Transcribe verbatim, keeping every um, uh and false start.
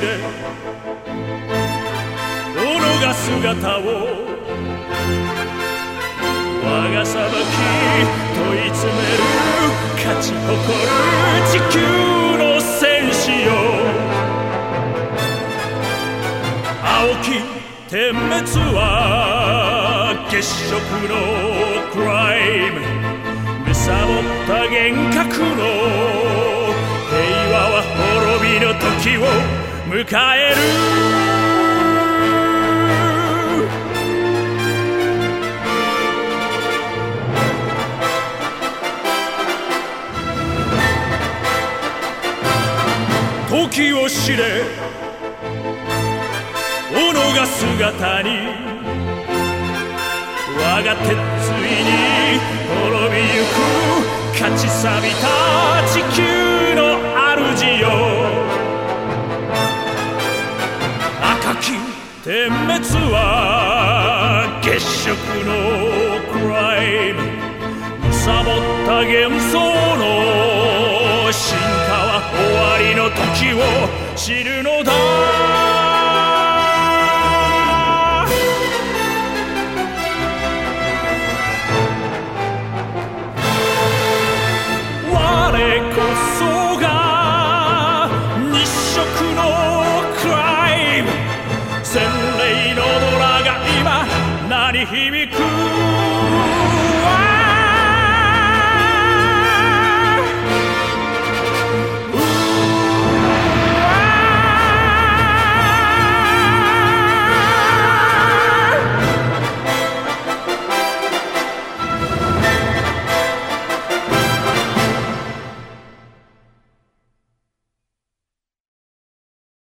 れ己が姿を我が裁き問い詰める勝ち誇る地球の戦士よ青き点滅は月食のクライム貪った幻覚の平和は滅びの時を迎える時を知れ己が姿に我が鉄槌に滅びゆく勝ち錆びた地球の主よ赤き点滅は月食のクライム貪った幻想の進化は終わりの時を知るのだ